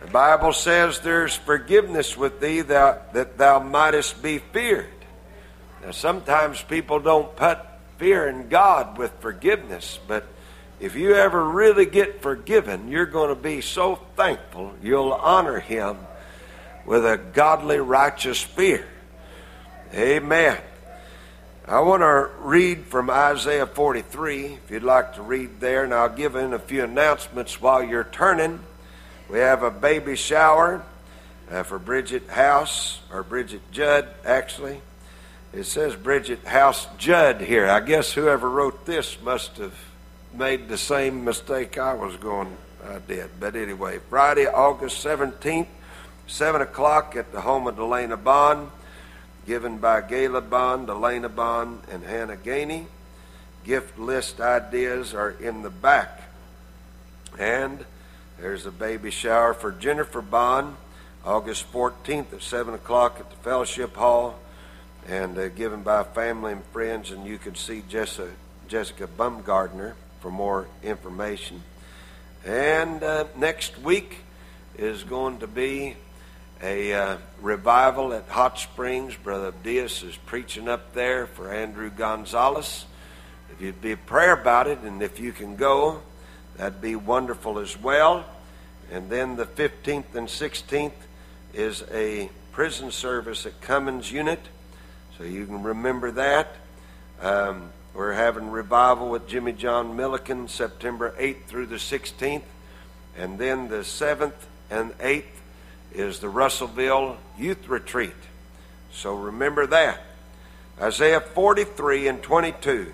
The Bible says there's forgiveness with thee that thou mightest be feared. Now sometimes people don't put fear in God with forgiveness, but if you ever really get forgiven, you're going to be so thankful you'll honor Him with a godly, righteous fear. Amen. I want to read from Isaiah 43, if you'd like to read there, and I'll give in a few announcements while you're turning. We have a baby shower for Bridget House, or Bridget Judd, actually. It says Bridget House Judd here. I guess whoever wrote this must have made the same mistake I did. But anyway, Friday, August 17th, 7 o'clock at the home of Delana Bond, given by Gayla Bond, Delana Bond, and Hannah Gainey. Gift list ideas are in the back. And there's a baby shower for Jennifer Bond, August 14th at 7 o'clock at the Fellowship Hall, and given by family and friends. And you can see Jessica Bumgardner for more information. And next week is going to be a revival at Hot Springs. Brother Diaz is preaching up there for Andrew Gonzalez. If you'd be a prayer about it, and if you can go, that'd be wonderful as well. And then the 15th and 16th is a prison service at Cummins Unit, so you can remember that. We're having revival with Jimmy John Milliken September 8th through the 16th. And then the 7th and 8th is the Russellville Youth Retreat. So remember that. Isaiah 43 and 22.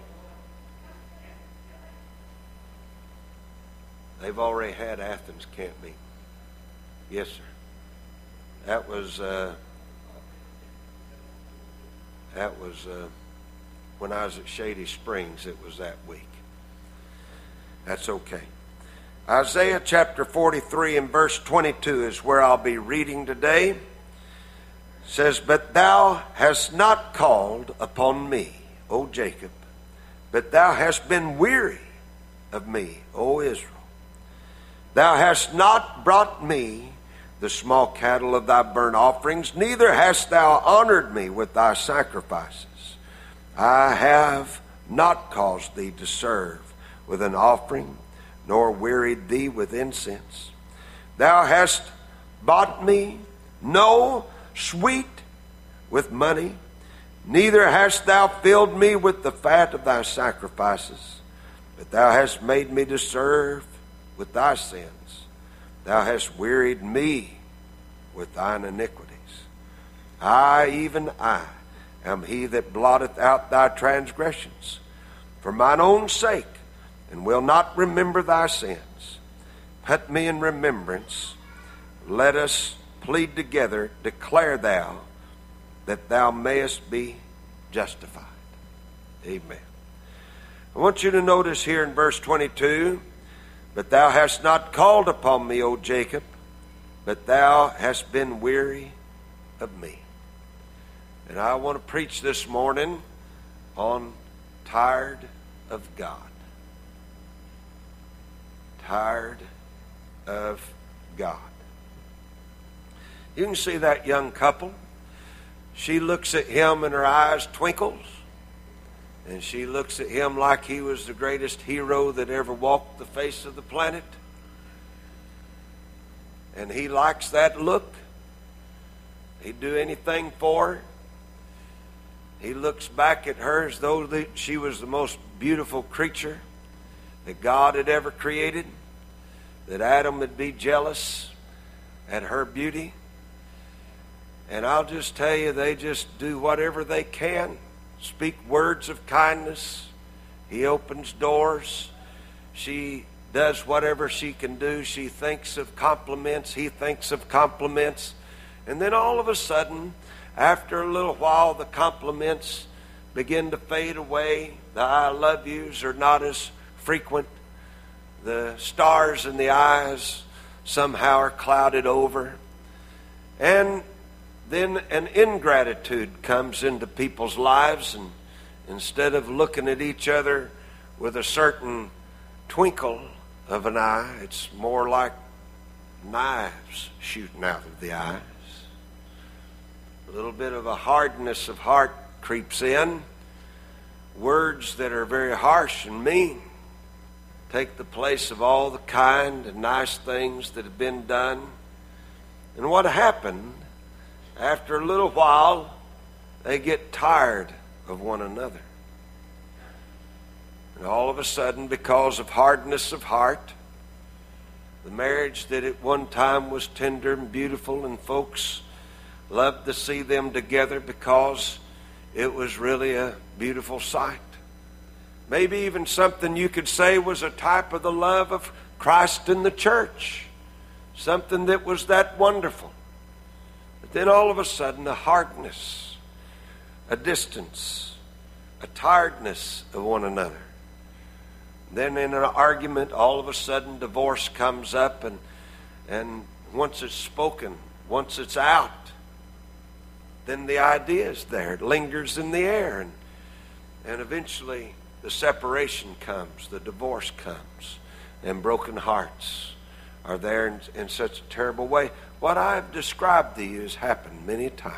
They've already had Athens camp meeting. Yes, sir. That was when I was at Shady Springs. It was that week. That's okay. Isaiah chapter 43 and verse 22 is where I'll be reading today. It says, "But thou hast not called upon me, O Jacob, but thou hast been weary of me, O Israel. Thou hast not brought me the small cattle of thy burnt offerings, neither hast thou honored me with thy sacrifices. I have not caused thee to serve with an offering, nor wearied thee with incense. Thou hast bought me no sweet with money, neither hast thou filled me with the fat of thy sacrifices, but thou hast made me to serve with thy sins. Thou hast wearied me with thine iniquities. I, even I, am he that blotteth out thy transgressions for mine own sake, and will not remember thy sins. Put me in remembrance. Let us plead together. Declare thou that thou mayest be justified." Amen. I want you to notice here in verse 22, "But thou hast not called upon me, O Jacob, but thou hast been weary of me." And I want to preach this morning on tired of God. Tired of God. You can see that young couple. She looks at him and her eyes twinkles. And she looks at him like he was the greatest hero that ever walked the face of the planet. And he likes that look. He'd do anything for her. He looks back at her as though she was the most beautiful creature that God had ever created, that Adam would be jealous at her beauty. And I'll just tell you, they just do whatever they can. Speak words of kindness. He opens doors. She does whatever she can do. She thinks of compliments. He thinks of compliments. And then all of a sudden, after a little while, the compliments begin to fade away. The I love yous are not as frequent. The stars in the eyes somehow are clouded over. And then an ingratitude comes into people's lives, and instead of looking at each other with a certain twinkle of an eye, it's more like knives shooting out of the eyes. A little bit of a hardness of heart creeps in. Words that are very harsh and mean take the place of all the kind and nice things that have been done. And what happened, after a little while, they get tired of one another. And all of a sudden, because of hardness of heart, the marriage that at one time was tender and beautiful and folks loved to see them together because it was really a beautiful sight. Maybe even something you could say was a type of the love of Christ in the church. Something that was that wonderful. But then all of a sudden, a hardness, a distance, a tiredness of one another. Then in an argument, all of a sudden divorce comes up, and once it's spoken, once it's out, then the idea is there. It lingers in the air, and eventually the separation comes, the divorce comes, and broken hearts are there in such a terrible way. What I've described to you has happened many times.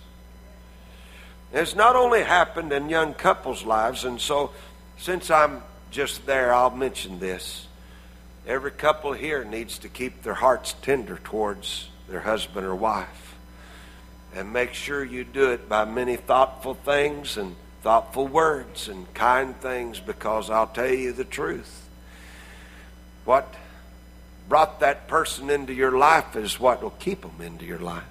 It's not only happened in young couples' lives, and so since I'm just there, I'll mention this. Every couple here needs to keep their hearts tender towards their husband or wife. And make sure you do it by many thoughtful things and thoughtful words and kind things, because I'll tell you the truth. What brought that person into your life is what will keep them into your life.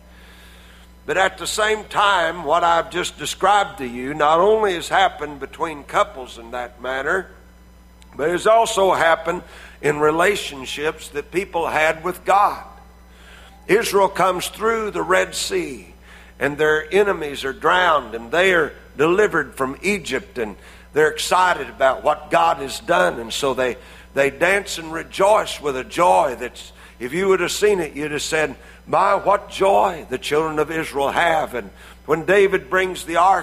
But at the same time, what I've just described to you not only has happened between couples in that manner, but has also happened in relationships that people had with God. Israel comes through the Red Sea, and their enemies are drowned, and they are delivered from Egypt, and they're excited about what God has done, and so they dance and rejoice with a joy that's, if you would have seen it, you'd have said, my, what joy the children of Israel have. And when David brings the ark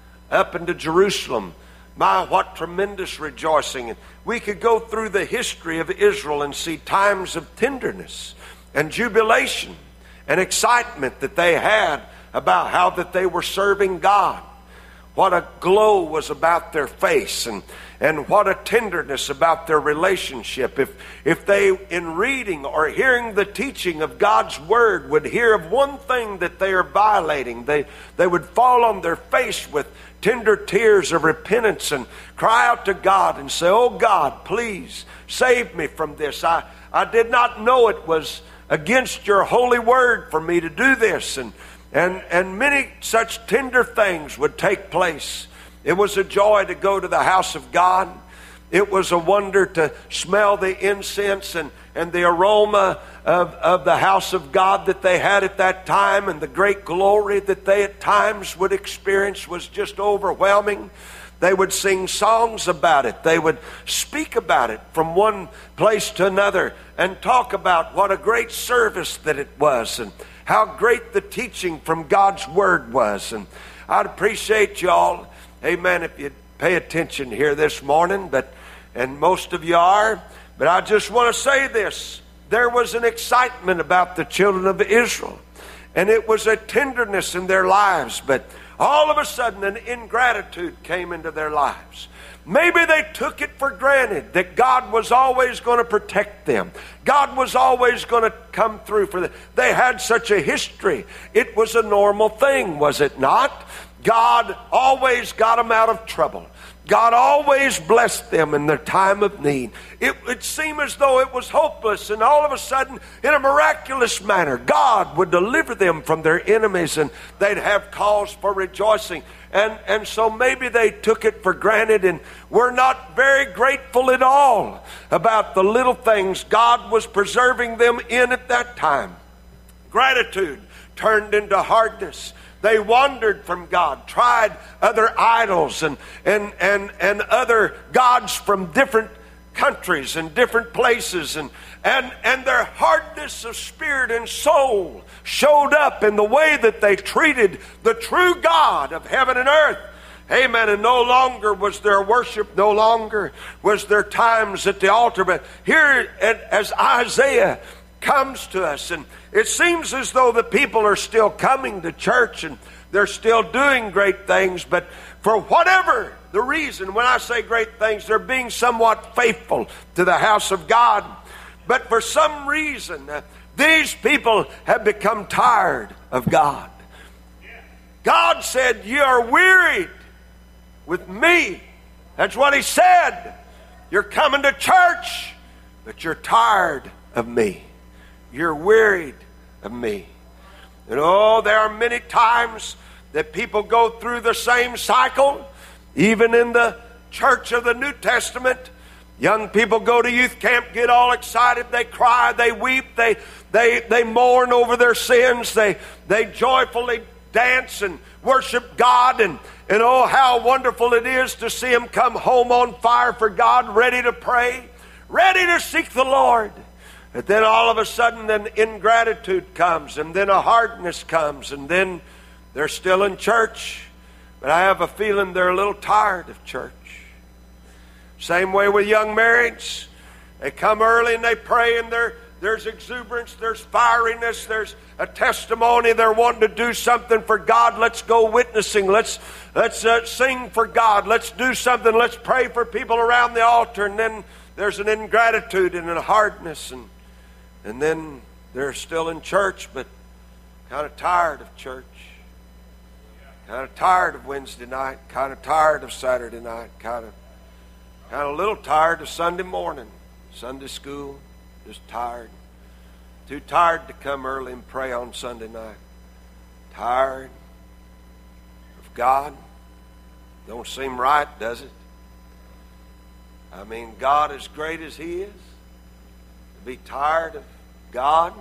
up into Jerusalem, my, what tremendous rejoicing. And we could go through the history of Israel and see times of tenderness and jubilation and excitement that they had about how that they were serving God. What a glow was about their face, and what a tenderness about their relationship. If they, in reading or hearing the teaching of God's Word, would hear of one thing that they are violating, they would fall on their face with tender tears of repentance and cry out to God and say, oh God, please save me from this. I did not know it was against your holy word for me to do this. And many such tender things would take place. It was a joy to go to the house of God. It was a wonder to smell the incense and the aroma of the house of God that they had at that time, and the great glory that they at times would experience was just overwhelming. They would sing songs about it. They would speak about it from one place to another and talk about what a great service that it was and how great the teaching from God's Word was. And I'd appreciate y'all, amen, if you'd pay attention here this morning, and most of you are, but I just want to say this. There was an excitement about the children of Israel, and it was a tenderness in their lives, but all of a sudden an ingratitude came into their lives. Maybe they took it for granted that God was always going to protect them. God was always going to come through for them. They had such a history. It was a normal thing, was it not? God always got them out of trouble. God always blessed them in their time of need. It seemed as though it was hopeless, and all of a sudden, in a miraculous manner, God would deliver them from their enemies, and they'd have cause for rejoicing. And so maybe they took it for granted and were not very grateful at all about the little things God was preserving them in at that time. Gratitude turned into hardness. They wandered from God, tried other idols and other gods from different countries and different places. And their hardness of spirit and soul showed up in the way that they treated the true God of heaven and earth. Amen. And no longer was there worship, no longer was there times at the altar. But here, as Isaiah comes to us. And it seems as though the people are still coming to church and they're still doing great things, but for whatever the reason, when I say great things, they're being somewhat faithful to the house of God. But for some reason, these people have become tired of God. God said, "You are wearied with me." That's what He said. You're coming to church, but you're tired of me. You're wearied of me. And oh, there are many times that people go through the same cycle. Even in the church of the New Testament, young people go to youth camp, get all excited, they cry, they weep, they mourn over their sins, they joyfully dance and worship God, and oh, how wonderful it is to see them come home on fire for God, ready to pray, ready to seek the Lord. But then all of a sudden, then ingratitude comes, and then a hardness comes, and then they're still in church, but I have a feeling they're a little tired of church. Same way with young marrieds. They come early and they pray, and there's exuberance, there's fieriness, there's a testimony. They're wanting to do something for God. Let's go witnessing. Let's sing for God. Let's do something. Let's pray for people around the altar. And then there's an ingratitude and a hardness, and then they're still in church, but kind of tired of church. Kind of tired of Wednesday night, kind of tired of Saturday night, kind of a little tired of Sunday morning, Sunday school, just tired. Too tired to come early and pray on Sunday night. Tired of God. Don't seem right, does it? I mean, God as great as He is, to be tired of God.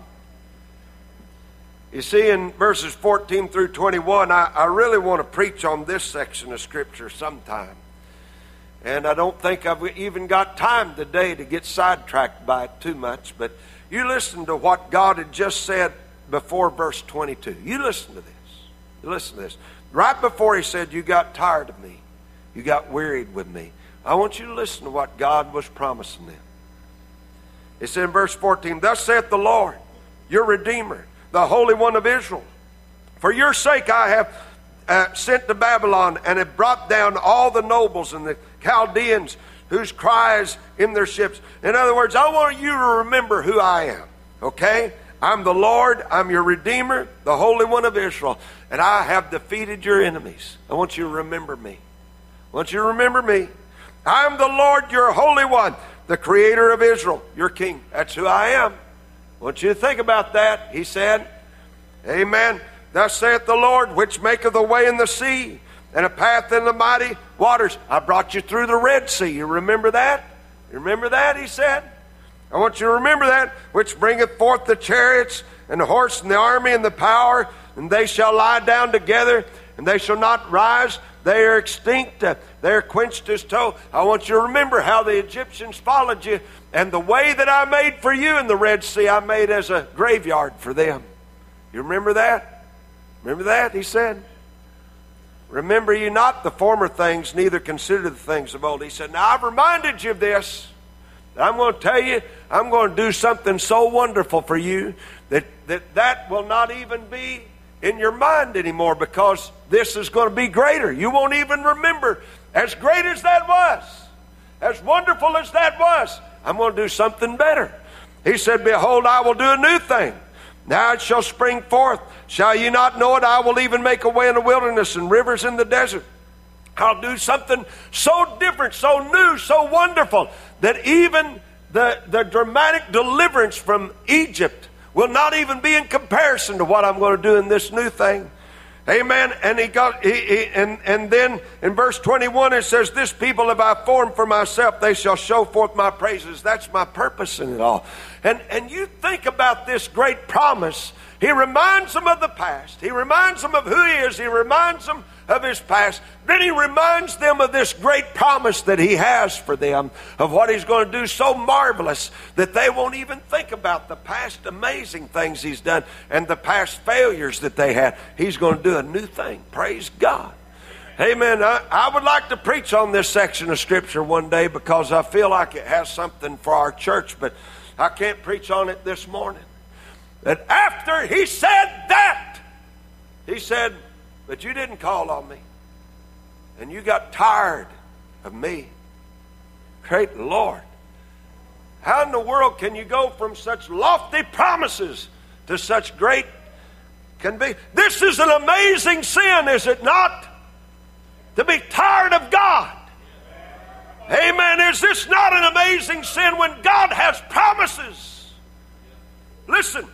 You see, in verses 14 through 21, I really want to preach on this section of Scripture sometime. And I don't think I've even got time today to get sidetracked by it too much. But you listen to what God had just said before verse 22. You listen to this. You listen to this. Right before He said, "You got tired of me. You got wearied with me." I want you to listen to what God was promising them. It said in verse 14, "Thus saith the Lord, your Redeemer, the Holy One of Israel. For your sake I have sent to Babylon, and have brought down all the nobles and the Chaldeans whose cries in their ships." In other words, I want you to remember who I am, okay? I'm the Lord, I'm your Redeemer, the Holy One of Israel, and I have defeated your enemies. I want you to remember me. I want you to remember me. I'm the Lord, your Holy One, the Creator of Israel, your King. That's who I am. I want you to think about that. He said, amen, "Thus saith the Lord, which maketh a way in the sea, and a path in the mighty waters." I brought you through the Red Sea. You remember that? You remember that, He said? I want you to remember that. "Which bringeth forth the chariots, and the horse, and the army, and the power, and they shall lie down together, and they shall not rise. They are extinct. They are quenched as tow." I want you to remember how the Egyptians followed you, and the way that I made for you in the Red Sea, I made as a graveyard for them. You remember that? Remember that? He said, "Remember ye not the former things, neither consider the things of old." He said, now I've reminded you of this. I'm going to tell you, I'm going to do something so wonderful for you that will not even be in your mind anymore, because this is going to be greater. You won't even remember. As great as that was, as wonderful as that was, I'm going to do something better. He said, "Behold, I will do a new thing. Now it shall spring forth. Shall ye not know it? I will even make a way in the wilderness and rivers in the desert." I'll do something so different, so new, so wonderful, that even the dramatic deliverance from Egypt will not even be in comparison to what I'm going to do in this new thing. Amen. And and then in verse 21 it says, "This people have I formed for myself, they shall show forth my praises." That's my purpose in it all. And you think about this great promise. He reminds them of the past. He reminds them of who He is. He reminds them of His past. Then He reminds them of this great promise that He has for them, of what He's going to do so marvelous that they won't even think about the past amazing things He's done and the past failures that they had. He's going to do a new thing. Praise God. Amen. I would like to preach on this section of Scripture one day, because I feel like it has something for our church, but I can't preach on it this morning. that after he said that, he said, but you didn't call on me. And you got tired of me. Great Lord. How in the world can you go from such lofty promises to such great conviction? This is an amazing sin, is it not? To be tired of God. Amen. Is this not an amazing sin when God has promises? Listen.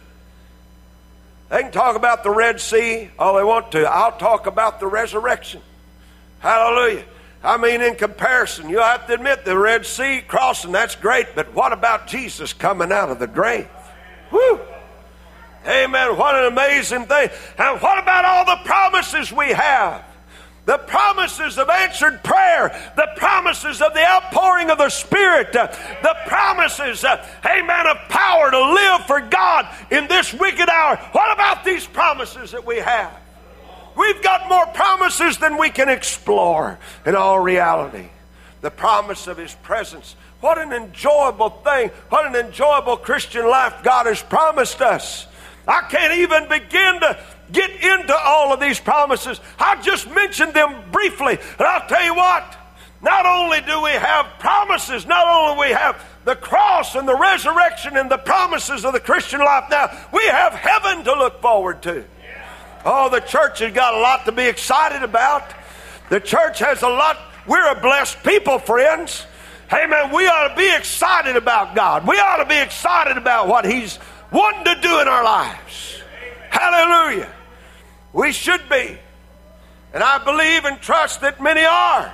They can talk about the Red Sea all they want to. I'll talk about the resurrection. Hallelujah. I mean, in comparison, you have to admit the Red Sea crossing, that's great, but what about Jesus coming out of the grave? Woo! Amen. What an amazing thing. And what about all the promises we have? The promises of answered prayer, the promises of the outpouring of the Spirit, the promises, amen, of power to live for God in this wicked hour. What about these promises that we have? We've got more promises than we can explore in all reality. The promise of His presence. What an enjoyable thing. What an enjoyable Christian life God has promised us. I can't even begin to get into all of these promises. I just mentioned them briefly. And I'll tell you what, not only do we have promises, not only do we have the cross and the resurrection and the promises of the Christian life, now we have heaven to look forward to. Oh, the church has got a lot to be excited about. The church has a lot. We're a blessed people, friends. Amen. We ought to be excited about God. We ought to be excited about what He's wanting to do in our lives. Hallelujah. We should be. And I believe and trust that many are.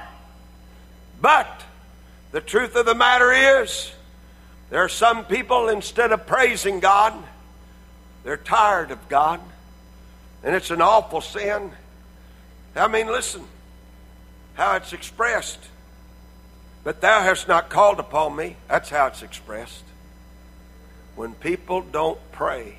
But the truth of the matter is, there are some people, instead of praising God, they're tired of God. And it's an awful sin. I mean, listen, how it's expressed. But thou hast not called upon me. That's how it's expressed. When people don't pray.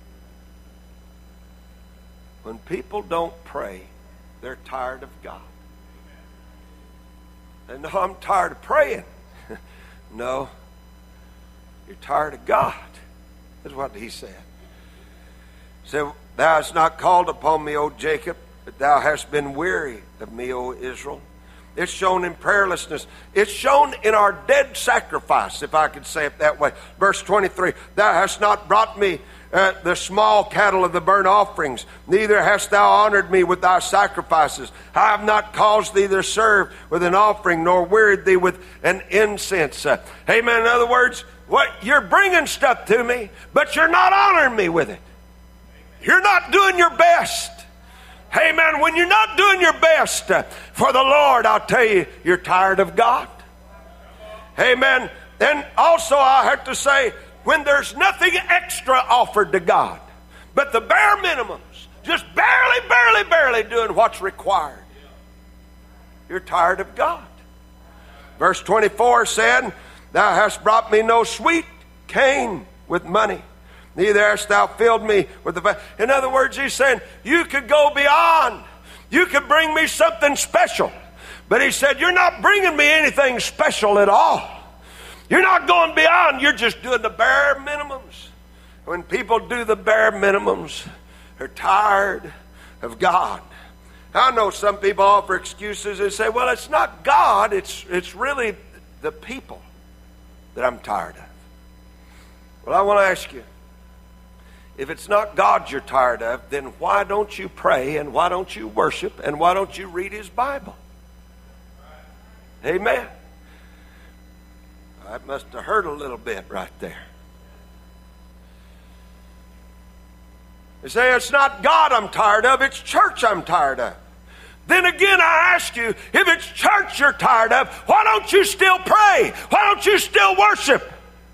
When people don't pray, they're tired of God. And no, I'm tired of praying. No, you're tired of God. That's what he said. He said, thou hast not called upon me, O Jacob, but thou hast been weary of me, O Israel. It's shown in prayerlessness. It's shown in our dead sacrifice, if I could say it that way. Verse 23, thou hast not brought me the small cattle of the burnt offerings, neither hast thou honored me with thy sacrifices. I have not caused thee to serve with an offering, nor wearied thee with an incense. Amen. In other words, what you're bringing stuff to me, but you're not honoring me with it. You're not doing your best. Amen. When you're not doing your best for the Lord, I'll tell you, you're tired of God. Amen. And also I have to say, when there's nothing extra offered to God, but the bare minimums, just barely doing what's required, you're tired of God. Verse 24 said, thou hast brought me no sweet cane with money, neither hast thou filled me with the... In other words, he's saying, you could go beyond. You could bring me something special. But he said, you're not bringing me anything special at all. You're not going beyond. You're just doing the bare minimums. When people do the bare minimums, they're tired of God. I know some people offer excuses and say, well, it's not God. It's really the people that I'm tired of. Well, I want to ask you, if it's not God you're tired of, then why don't you pray and why don't you worship and why don't you read His Bible? Amen. That must have hurt a little bit right there. They say it's not God I'm tired of, it's church I'm tired of. Then again, I ask you, if it's church you're tired of, why don't you still pray? Why don't you still worship?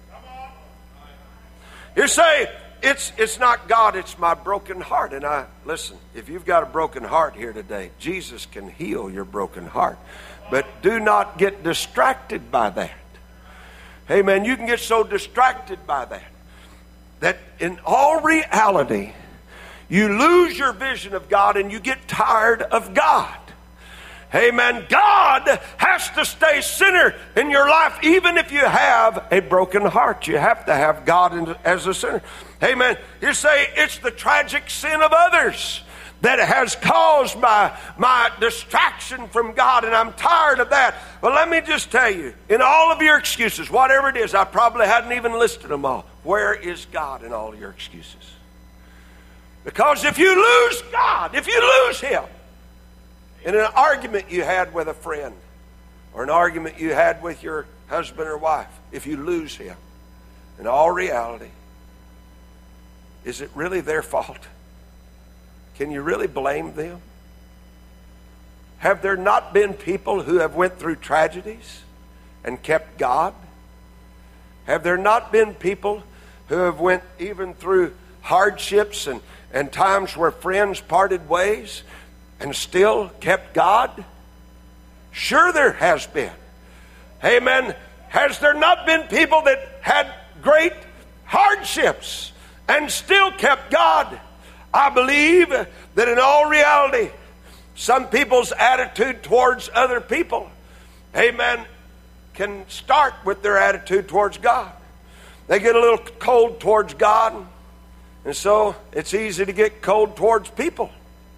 You say, it's not God, it's my broken heart. And listen, if you've got a broken heart here today, Jesus can heal your broken heart. But do not get distracted by that. Amen. You can get so distracted by that in all reality, you lose your vision of God and you get tired of God. Amen. God has to stay center in your life, even if you have a broken heart. You have to have God as the center. Amen. You say it's the tragic sin of others that has caused my distraction from God, and I'm tired of that. Well, let me just tell you, in all of your excuses, whatever it is, I probably hadn't even listed them all. Where is God in all of your excuses? Because if you lose God, if you lose Him, in an argument you had with a friend, or an argument you had with your husband or wife, if you lose Him, in all reality, is it really their fault? Can you really blame them? Have there not been people who have went through tragedies and kept God? Have there not been people who have went even through hardships and times where friends parted ways and still kept God? Sure there has been. Amen. Has there not been people that had great hardships and still kept God? I believe that in all reality, some people's attitude towards other people, amen, can start with their attitude towards God. They get a little cold towards God, and so it's easy to get cold towards people.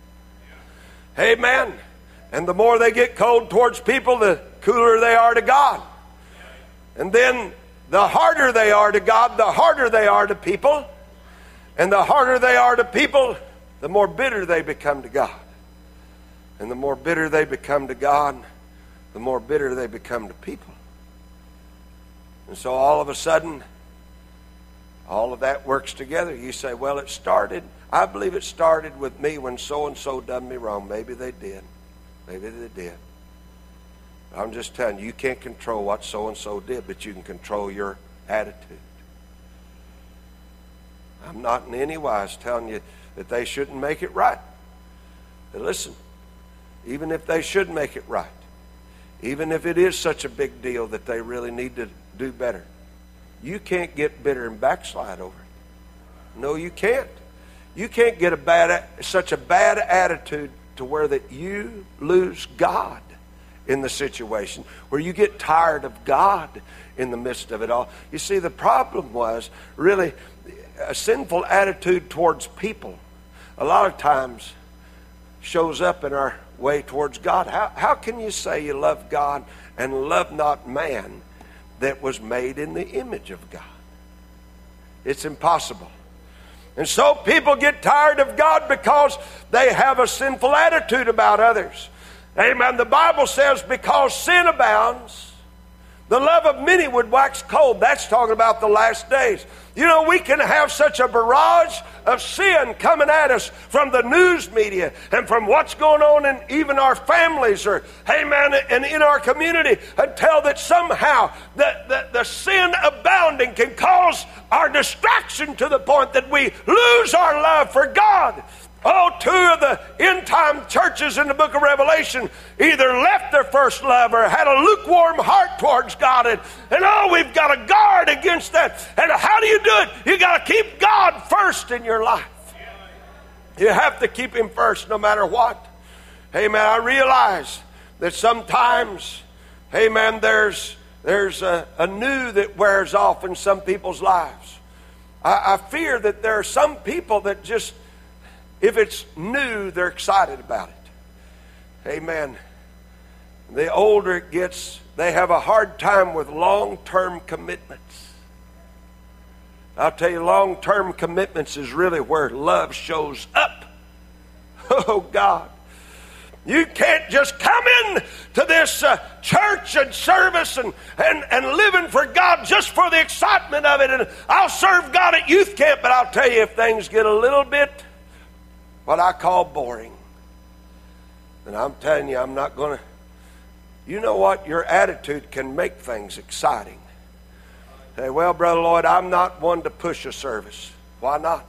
Amen. And the more they get cold towards people, the cooler they are to God. And then the harder they are to God, the harder they are to people. And the harder they are to people, the more bitter they become to God. And the more bitter they become to God, the more bitter they become to people. And so all of a sudden, all of that works together. You say, well, I believe it started with me when so-and-so done me wrong. Maybe they did. Maybe they did. I'm just telling you, you can't control what so-and-so did, but you can control your attitude. I'm not in any wise telling you that they shouldn't make it right. But listen, even if they should make it right, even if it is such a big deal that they really need to do better, you can't get bitter and backslide over it. No, you can't. You can't get such a bad attitude to where that you lose God in the situation, where you get tired of God in the midst of it all. You see, the problem was really a sinful attitude towards people a lot of times shows up in our way towards God. How can you say you love God and love not man that was made in the image of God? It's impossible. And so people get tired of God because they have a sinful attitude about others. Amen. The Bible says because sin abounds, the love of many would wax cold. That's talking about the last days. You know, we can have such a barrage of sin coming at us from the news media and from what's going on in even our families or, amen, and in our community, until that somehow the sin abounding can cause our distraction to the point that we lose our love for God. Oh, two of the end-time churches in the book of Revelation either left their first love or had a lukewarm heart towards God. And we've got to guard against that. And how do you do it? You got to keep God first in your life. You have to keep Him first no matter what. Amen. I realize that sometimes, amen, there's a new that wears off in some people's lives. I fear that there are some people that just, if it's new, they're excited about it. Amen. The older it gets, they have a hard time with long-term commitments. I'll tell you, long-term commitments is really where love shows up. Oh, God. You can't just come in to this church and service and living for God just for the excitement of it. And I'll serve God at youth camp, but I'll tell you, if things get a little bit what I call boring, then I'm telling you, I'm not going to. You know what? Your attitude can make things exciting. Say, well, Brother Lloyd, I'm not one to push a service. Why not?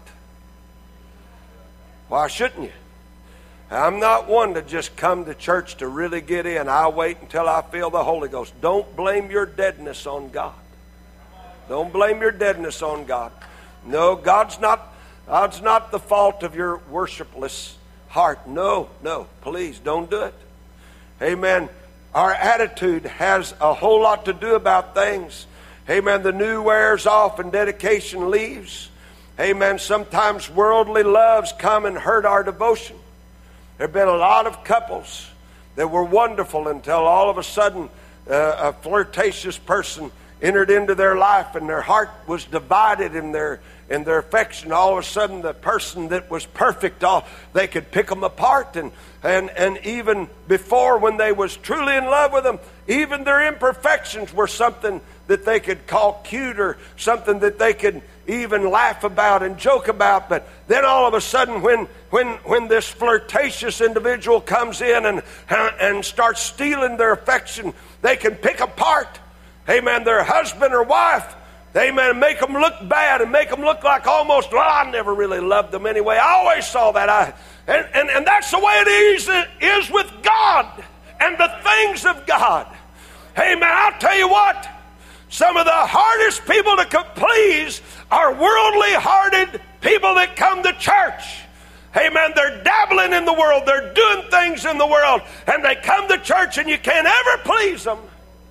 Why shouldn't you? I'm not one to just come to church to really get in. I'll wait until I feel the Holy Ghost. Don't blame your deadness on God. Don't blame your deadness on God. No, God's not the fault of your worshipless heart. No, please don't do it. Amen. Our attitude has a whole lot to do about things. Amen. The new wears off and dedication leaves. Amen. Sometimes worldly loves come and hurt our devotion. There have been a lot of couples that were wonderful until all of a sudden a flirtatious person entered into their life and their heart was divided in their affection. All of a sudden the person that was perfect, they could pick them apart. And even before, when they was truly in love with them, even their imperfections were something that they could call cute, or something that they could even laugh about and joke about. But then all of a sudden, when this flirtatious individual comes in and starts stealing their affection, they can pick apart, amen, their husband or wife, amen, and make them look bad and make them look like almost, well, I never really loved them anyway. I always saw that. And that's the way it is with God and the things of God. Amen. I'll tell you what, some of the hardest people to please are worldly-hearted people that come to church. Amen. They're dabbling in the world. They're doing things in the world. And they come to church and you can't ever please them.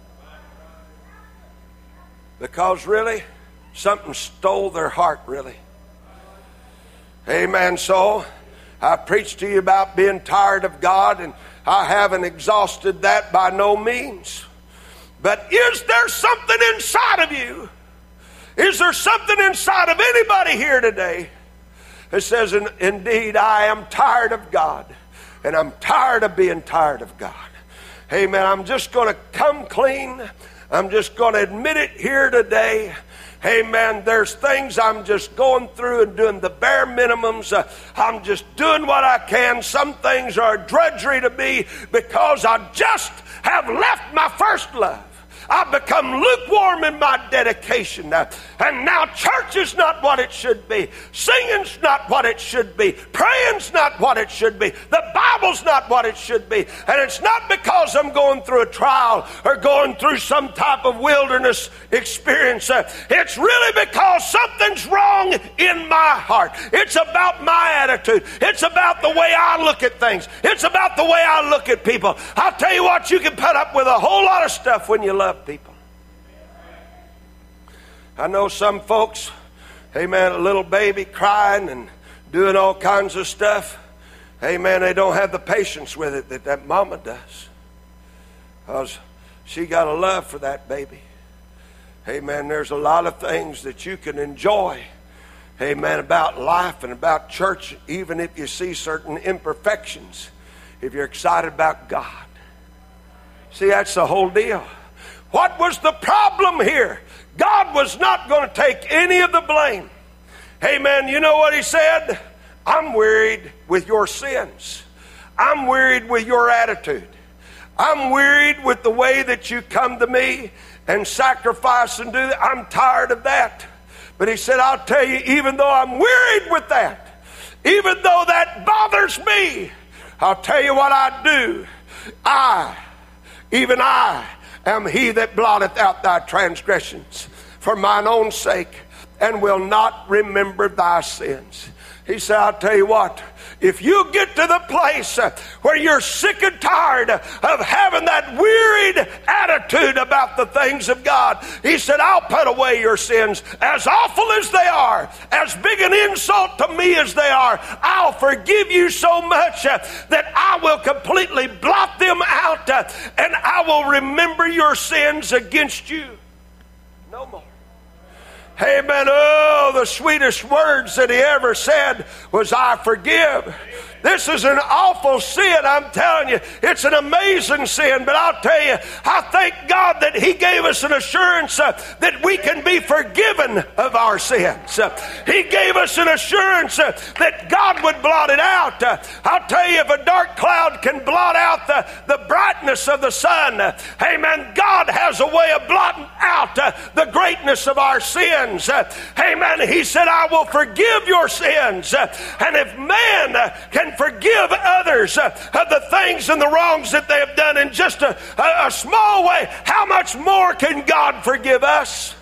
Because really, something stole their heart, really. Amen. So, I preached to you about being tired of God, and I haven't exhausted that by no means. But is there something inside of you? Is there something inside of anybody here today that says, indeed, I am tired of God, and I'm tired of being tired of God? Amen. I'm just going to come clean. I'm just going to admit it here today. Amen. There's things I'm just going through and doing the bare minimums. I'm just doing what I can. Some things are drudgery to me because I just have left my first love. I've become lukewarm in my dedication. And now church is not what it should be. Singing's not what it should be. Praying's not what it should be. The Bible's not what it should be. And it's not because I'm going through a trial or going through some type of wilderness experience. It's really because something's wrong in my heart. It's about my attitude. It's about the way I look at things. It's about the way I look at people. I'll tell you what, you can put up with a whole lot of stuff when you love people. I know some folks, amen, a little baby crying and doing all kinds of stuff, amen, they don't have the patience with it that mama does, because she got a love for that baby. Amen. There's a lot of things that you can enjoy, amen, about life and about church, even if you see certain imperfections, if you're excited about God. See, that's the whole deal. What was the problem here? God was not going to take any of the blame. Amen. You know what he said? I'm wearied with your sins. I'm wearied with your attitude. I'm wearied with the way that you come to me and sacrifice and do that. I'm tired of that. But he said, I'll tell you, even though I'm wearied with that, even though that bothers me, I'll tell you what I do. Even I am he that blotteth out thy transgressions for mine own sake, and will not remember thy sins. He said, I'll tell you what, if you get to the place where you're sick and tired of having that wearied attitude about the things of God, he said, I'll put away your sins, as awful as they are, as big an insult to me as they are. I'll forgive you so much that I will completely blot them out, and I will remember your sins against you no more. Amen. Oh, the sweetest words that he ever said was, I forgive. This is an awful sin, I'm telling you. It's an amazing sin, but I'll tell you, I thank God that he gave us an assurance that we can be forgiven of our sins. He gave us an assurance that God would blot it out. I'll tell you, if a dark cloud can blot out the brightness of the sun, amen, God has a way of blotting out the greatness of our sins. Amen. He said, I will forgive your sins. And if man can forgive others of the things and the wrongs that they have done in just a small way, how much more can God forgive us?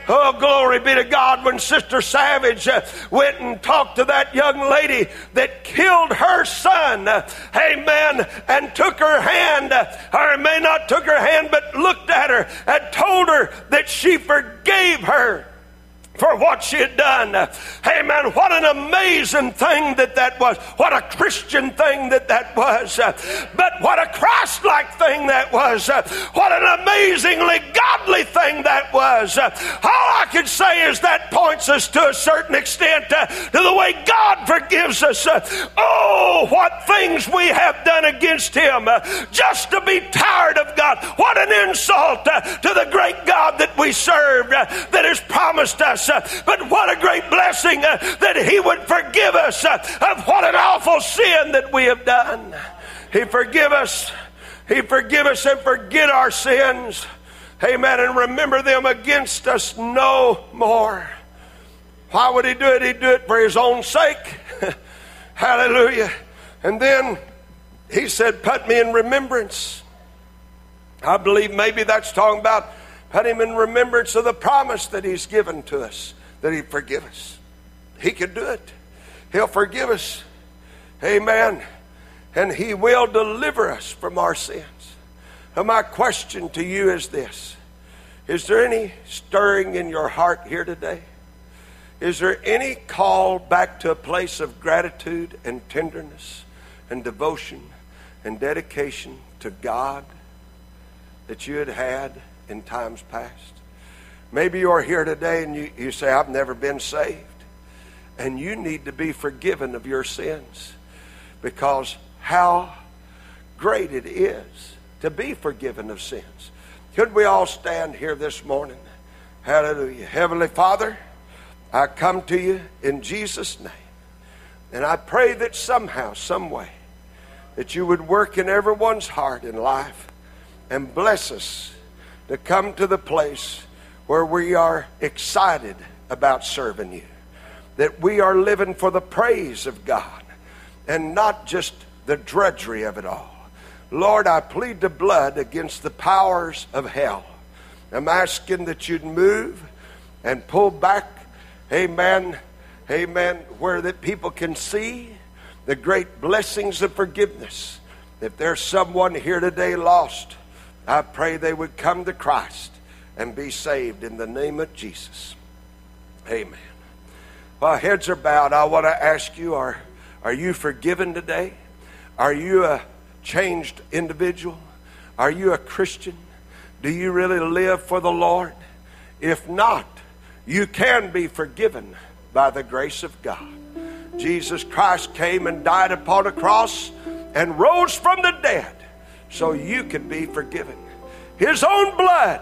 Oh, glory be to God, when Sister Savage went and talked to that young lady that killed her son, amen, and took her hand, or may not took her hand, but looked at her and told her that she forgave her for what she had done. Amen. What an amazing thing that was. What a Christian thing that was. But what a Christ-like thing that was. What an amazingly godly thing that was. All I can say is that points us to a certain extent to the way God forgives us. Oh, what things we have done against Him just to be tired of God. What an insult to the great God that we serve, that has promised us. But what a great blessing that He would forgive us of what an awful sin that we have done. He forgive us. He forgive us and forget our sins. Amen. And remember them against us no more. Why would He do it? He'd do it for His own sake. Hallelujah. And then He said, put me in remembrance. I believe maybe that's talking about put Him in remembrance of the promise that He's given to us, that He'd forgive us. He can do it. He'll forgive us. Amen. And He will deliver us from our sins. Now my question to you is this. Is there any stirring in your heart here today? Is there any call back to a place of gratitude and tenderness and devotion and dedication to God that you had in times past? Maybe you're here today and you say, I've never been saved. And you need to be forgiven of your sins, because how great it is to be forgiven of sins. Could we all stand here this morning? Hallelujah. Heavenly Father, I come to you in Jesus' name. And I pray that somehow, some way, that you would work in everyone's heart and life and bless us to come to the place where we are excited about serving you. That we are living for the praise of God and not just the drudgery of it all. Lord, I plead the blood against the powers of hell. I'm asking that you'd move and pull back, amen, amen, where that people can see the great blessings of forgiveness. If there's someone here today lost, I pray they would come to Christ and be saved in the name of Jesus. Amen. While heads are bowed, I want to ask you, are you forgiven today? Are you a changed individual? Are you a Christian? Do you really live for the Lord? If not, you can be forgiven by the grace of God. Jesus Christ came and died upon a cross and rose from the dead so you can be forgiven. His own blood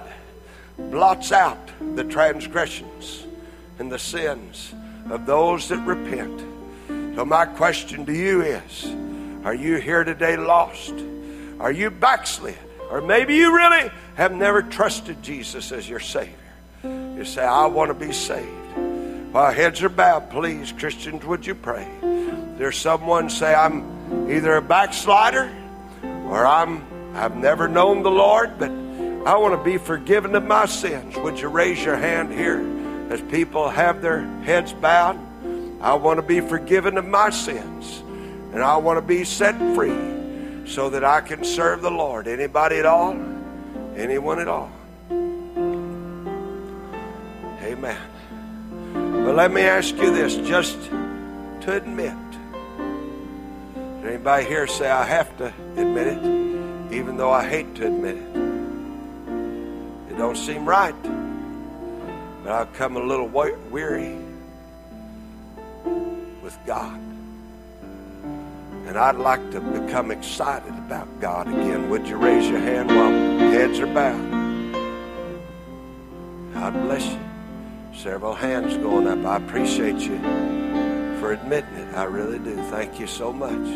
blots out the transgressions and the sins of those that repent. So my question to you is, are you here today lost? Are you backslid? Or maybe you really have never trusted Jesus as your Savior. You say, I want to be saved. While heads are bowed, please, Christians, would you pray? There's someone say, I'm either a backslider or I've never known the Lord, but I want to be forgiven of my sins. Would you raise your hand here as people have their heads bowed? I want to be forgiven of my sins, and I want to be set free so that I can serve the Lord. Anybody at all? Anyone at all? Amen. But let me ask you this, just to admit. Did anybody here say, I have to admit it, even though I hate to admit it? It don't seem right. But I've come a little weary with God. And I'd like to become excited about God again. Would you raise your hand while heads are bowed? God bless you. Several hands going up. I appreciate you for admitting it. I really do. Thank you so much.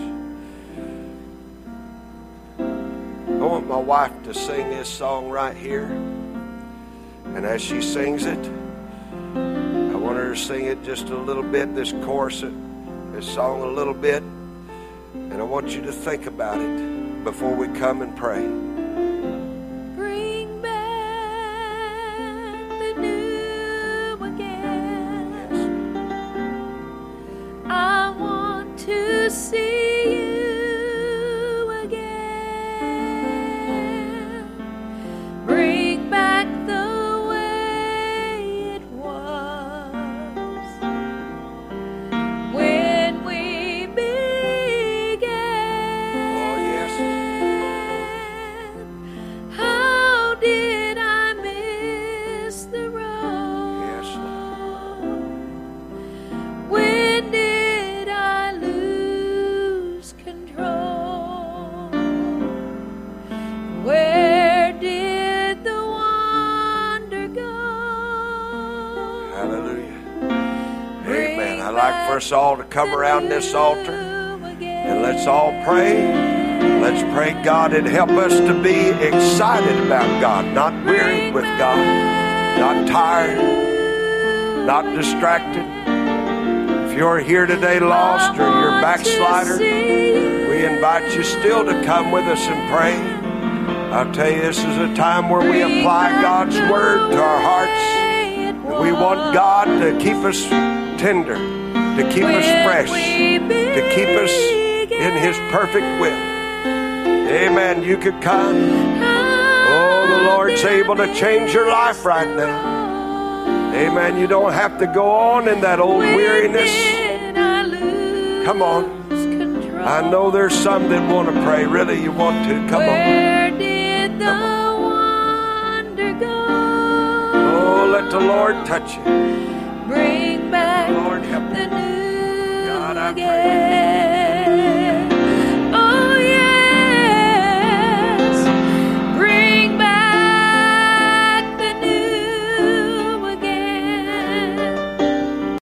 I want my wife to sing this song right here. And as she sings it, I want her to sing it just a little bit, this chorus, this song a little bit. And I want you to think about it before we come and pray. Bring back the new to see you again. Bring back the way it was when we began. Oh, yes. How did I miss the road? Yes, Lord. When did I lose control? Where did the wonder go? Hallelujah. Amen. I'd like for us all to come around this altar and let's all pray. Let's pray God would help us to be excited about God, not wearied with God, not tired, not distracted. If you're here today lost or you're a backslider, we invite you still to come with us and pray. I'll tell you, this is a time where we apply God's word to our hearts. We want God to keep us tender, to keep us fresh, to keep us in His perfect will. Amen. You could come. Oh, the Lord's able to change your life right now. Amen. You don't have to go on in that old weariness. Come on. I know there's some that want to pray. Really, you want to. Come on. Where did the wonder go? Oh, let the Lord touch you. Bring back Lord, help me. the new God, I pray. again.